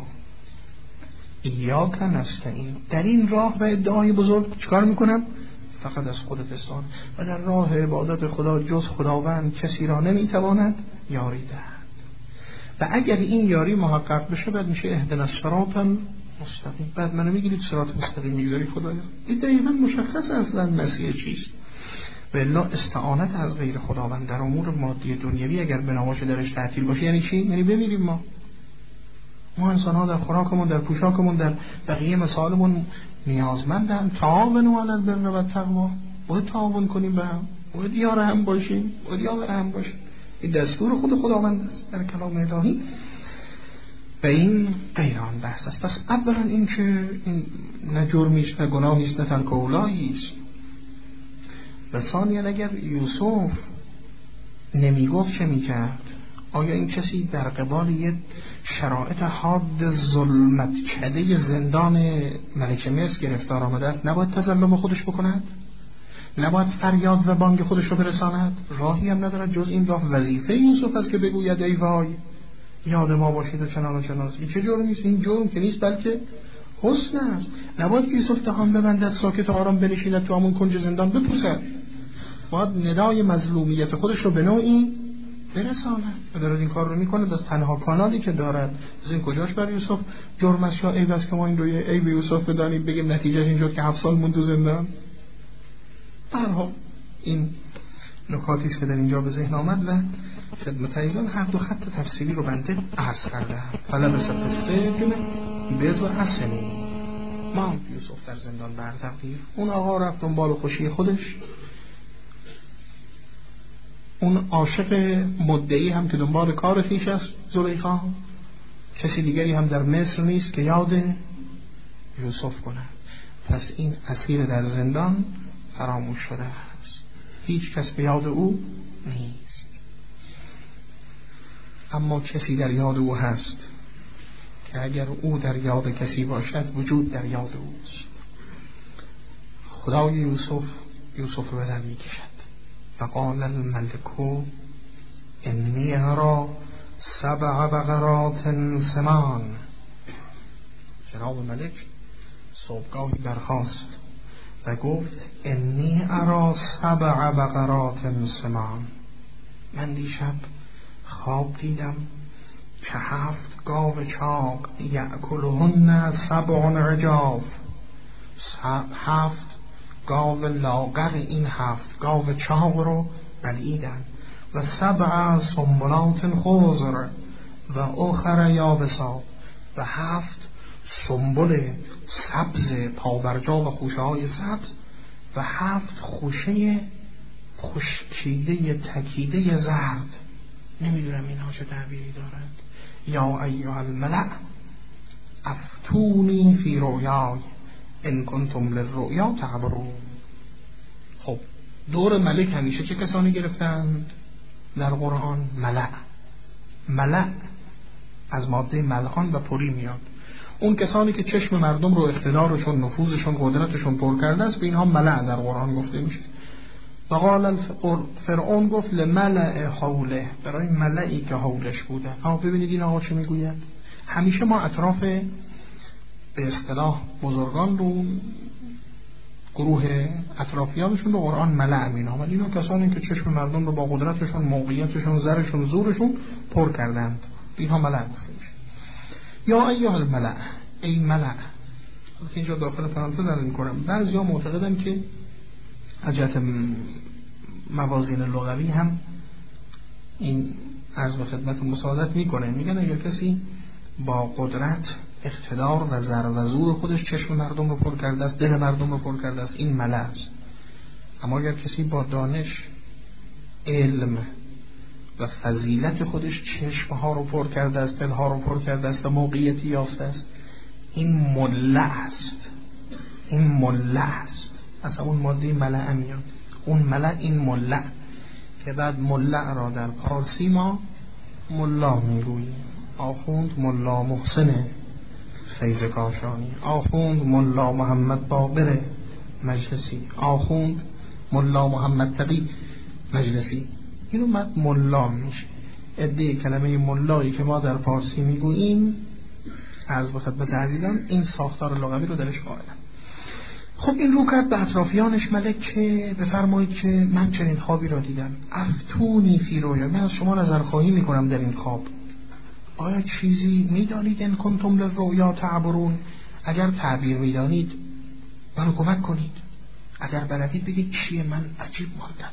ایاک نستعین. در این راه و ادعای بزرگ چیکار میکنم؟ فقط از خودت استعان. و در راه عبادت خدا جز خداوند کسی را نمیتواند یاری دهد. و اگر این یاری محقق بشه بعد میشه اهدنا الصراط المستقیم. بعد منو میگیرید صراط مستقیم میگذاری خدایا. این دقیقاً مشخص اصلا مسیح چیست. و الا استعانت از غیر خداوند در امور مادی دنیوی اگر بناباشه درش تعطیل باشه یعنی چی؟ یعنی بمیریم. ما ما انسان ها در خوراکمون، در پوشاکمون، در بقیه مسائلمون نیازمندن. تعاونوا علی البر و التقوا. باید تعاون کنیم به هم، باید یار هم باشیم، باید یار هم باشیم. این دستور خود خداوند است در کلام الهی و این غیران بحث است. پس اولا این که این نه جرمی است، نه گناهی است، نه ترک اولایی است. و ثانیا اگر یوسف نمیگفت چه میکرد؟ آیا این کسی در قبال یک شرایط حاد ظلمت کده زندان ملک مصر گرفتار آمده است نباید تظلم خودش بکند؟ نباید فریاد و بانگ خودش رو برساند؟ راهی هم ندارد جز این راه. وظیفه یوسف است که بگوید ای وای یاد ما باشید و چنان و چنان است. این چه جرمی است؟ این جرم که نیست بلکه حسن است. نباید که یوسف دهان ببندد، ساکت و آرام بنشیند تو همون کنج زندان بپوسد. باید ندای مظلومیت خودش رو به نوعی برساند و دارد این کار رو میکنه از تنها کانالی که دارد. از این کجاش بر یوسف جرم است یا عیب است که ما این رو عیب یوسف بدانیم بگیم نتیجهش این شد که هفت سال موند تو زندان؟ برها این نکاتی است که در اینجا به ذهن آمد و خدمت ایزان هر دو خط تفصیلی رو بنده عرض کردم. فلبث فی السجن بضع سنین. ما یوسف در زندان بر تقدیر. اون آقا رفت دنبال خوشی خودش. اون عاشق مدعی هم که دنبال کار خویش است زلیخا، کسی دیگری هم در مصر نیست که یاد یوسف کنه. پس این اسیر در زندان فراموش شده است، هیچ کس به یاد او نیست. اما کسی در یاد او هست که اگر او در یاد کسی باشد وجود در یاد اوست. خدای یوسف یوسف رو به در می کشد. فقال الملك انی ارى سبع بقرات سمان. جناب ملک صبحگاهی برخاست و گفت انی ارى سبع بقرات سمان. من دیشب خواب دیدم که هفت گاو چاق یأکلهن سبع عجاف، هفت گاو لاغر این هفت گاو چاق رو بلعیدن و سبع سنبلات خضر و اخر یابسا و هفت سنبل سبز پابرجا و خوشه های سبز و هفت خوشه خشکیده تکیده زرد. نمیدونم اینها چه تعبیری دارند. یا ایها الملأ افتونی فی رؤیای ان کنتم للرؤیا تعبرون. خب دور ملک همیشه چه کسانی گرفتند در قرآن؟ ملأ. ملأ از ماده ملعان و پری میاد. اون کسانی که چشم مردم رو اقتدارشون، نفوذشون، قدرتشون پر کرده است به اینها ملأ در قرآن گفته میشه. و قال فرعون گفت لملأ حوله، برای ملئی که حولش بوده. ها ببینید این آقا چه میگوید. همیشه ما اطراف به اصطلاح بزرگان رو، گروه اطرافیانشون رو قرآن ملأ مینامد. اینا کسانی که چشم مردم رو با قدرتشون، موقعیتشون، زرشون، زورشون پر کردند. اینها ملأ گفته میشه. یا ایها الملأ، ای ملأ. که اینجا داخل پرانتز عرض میکنم بعضیا معتقدن که از جهت موازین لغوی هم این عرض به خدمت مساعدت میکنه. میگن اگر کسی با قدرت، اقتدار و زر و زور خودش چشم مردم رو پر کرده است، دل مردم رو پر کرده است، این ملأ است. اما اگر کسی با دانش، علم و فضیلت خودش چشمها رو پر کرده است، دلها رو پر کرده است و موقعیتی یافته است، این ملأ است. این ملأ است. اصلا اون ماده ملأ میاد. اون ملأ، این ملأ که بعد ملأ را در پارسی ما ملا میگوییم. آخوند ملا محسن فیض کاشانی، آخوند ملا محمد باقر مجلسی، آخوند ملا محمد تقی مجلسی. این اومد ملا میشه. عده کلمه ملایی که ما در پارسی میگوییم عرض به خدمت عزیزان این ساختار لغوی رو درش قائلم. خب این رو کرد به اطرافیانش ملک که بفرمایید که من چنین خوابی را دیدم، افتونی فی رویا، من از شما نظرخواهی میکنم در این خواب. آیا چیزی میدانید ان کنتم للرؤیا تعبرون؟ اگر تعبیر میدانید منو کمک کنید، اگر بلدید بگید چیه، من عجیب ماندم.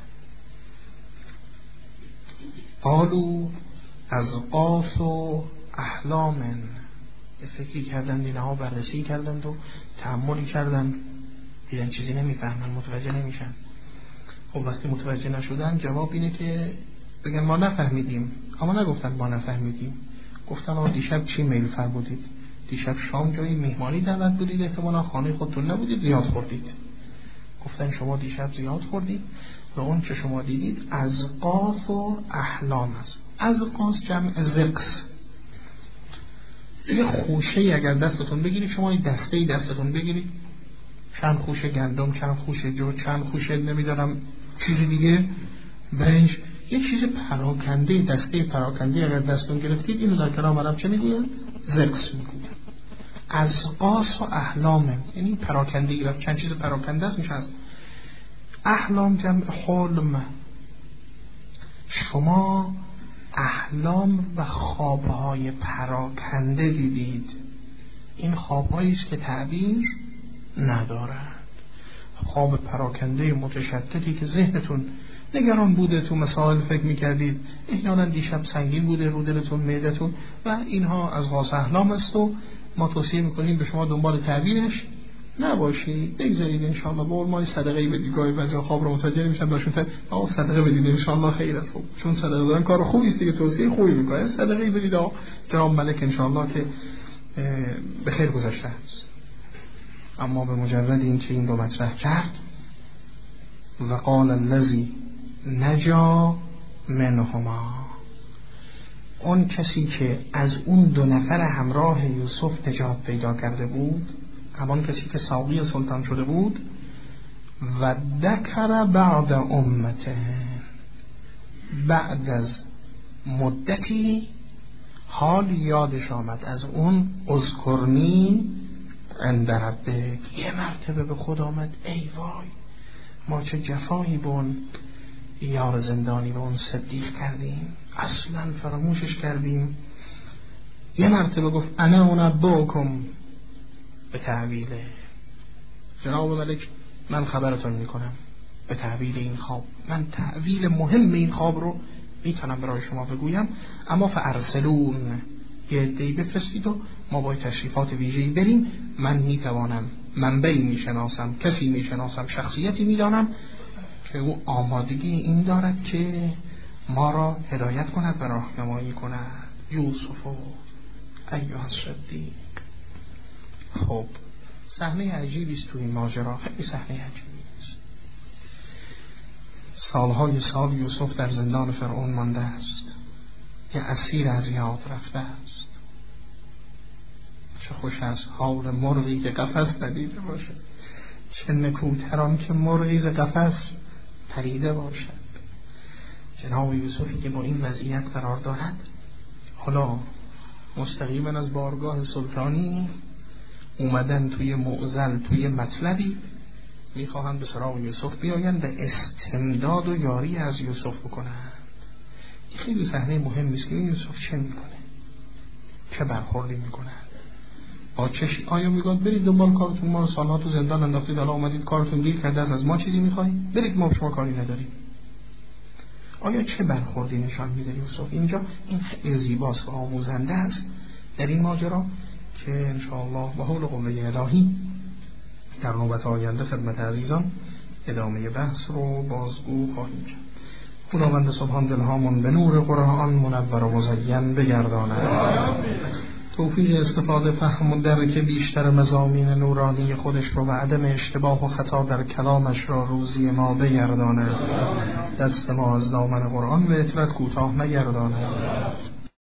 قالو از قاس و احلامن، فکری کردند، اینها بررسی کردند و تأملی کردند، دیدن چیزی نمیفهمن، متوجه نمیشن. خب وقتی متوجه نشدن جواب اینه که بگن ما نفهمیدیم. اما نگفتن ما نفهمیدیم، گفتن آقا دیشب چی میل فرمودید؟ دیشب شام جایی مهمانی دعوت بودید، احتمالا خانه خودتون نبودید، زیاد خوردید. گفتن شما دیشب زیاد خوردید و اون که شما دیدید از قاس و احلام است. از قاس جمع زقس. یه خوشه اگر دستتون بگیرید، شما این دسته ای دستتون بگیرید، چند خوشه گندم، چند خوشه جو، چند خوشه نمیدونم چیز دیگه، برنج، یه چیز پراکنده، دسته پراکنده اگر دستتون گرفتید، اینو در کلام عرب چه میگوید؟ زقس میگوید. از قاس و احلامه، یعنی پراکنده ای رفت، چند چیز پراکنده است میشه از احلام جمع حلم. شما احلام و خوابهای پراکنده دیدید. این خوابهایی است که تعبیر ندارد. خواب پراکنده متشددی که ذهنتون نگران بوده، تو مسائل فکر میکردید، احیانا دیشب سنگین بوده رو دلتون، معدتون، و اینها از قاس احلام است و ما توصیه میکنیم به شما دنبال تعبیرش نباشید، بگذارید انشاءالله. با علمای صدقه‌ای بدید، گاهی بعضی خواب رو متوجه نمیشن، باشون تا آقا صدقه بدید انشاءالله خیر است. چون صدقه دادن کار خوبی است دیگه، توصیه خوبی میکنه، صدقه‌ای بدید آقا جناب ملک انشاءالله که به خیر گذشته است. اما به مجرد این که این رو مطرح کرد و قال الذی نجا منهما، اون کسی که از اون دو نفر همراه یوسف نجات پیدا کرده بود، همان کسی که ساقی سلطان شده بود، و ذکر بعد امته، بعد از مدتی حال یادش آمد از اون اذکرنی عند ربک، یه مرتبه به خود آمد ای وای ما چه جفایی به اون یار زندانی به اون صدیق کردیم، اصلا فراموشش کردیم. یه مرتبه گفت انا انبئکم به تعبیله، جناب ملک من خبرتون میکنم به تعبیل این خواب، من تعبیل مهم این خواب رو میتونم برای شما بگویم، اما فارسلون، یه عده‌ای بفرستید و ما با تشریفات ویژه‌ای بریم. من میتوانم منبعی میشناسم، کسی میشناسم، شخصیتی میدانم که او آمادگی این دارد که ما را هدایت کند و راهنمایی کند. یوسف و ایها الصدیق. خب صحنه عجیبی است تو این ماجرا، خیلی صحنه عجیبی است. سالهای سال یوسف در زندان فرعون مانده است، یه اسیر از یاد رفته است. چه خوش است حال مرغی که قفس ندیده باشد، چه نکوتران که مرغی ز قفس پریده باشد. جناب یوسفی که با این وضعیت قرار دارد، حالا مستقیما از بارگاه سلطانی اومدن توی معضل، توی مطلبی میخواهند به سراغ یوسف بیایند و استمداد و یاری از یوسف بکنند. خیلی صحنه مهمی است که یوسف چه میکنه. چه برخوردی میکنند؟ با چه ش... آیا میگوید برید دنبال کارتون، ما سالها تو زندان انداختید، حالا اومدید کارتون گیر کرده است، از ما چیزی میخواید؟ برید، ما شما کاری نداریم. آیا چه برخوردی نشان میده یوسف؟ اینجا این خیلی زیباست و آموزنده است در این ماجرا که انشاءالله با حول قوه الهی در نوبت آینده خدمت عزیزان ادامه بحث رو بازگو خواهیم کرد. خداوند سبحان دلهامون به نور قرآن منور و مزین بگرداند. توفیق استفاده، فهم و درک بیشتر مضامین نورانی خودش رو و عدم اشتباه و خطا در کلامش را روزی ما بگرداند. دست ما از دامن قرآن به اطرت کوتاه نگرداند.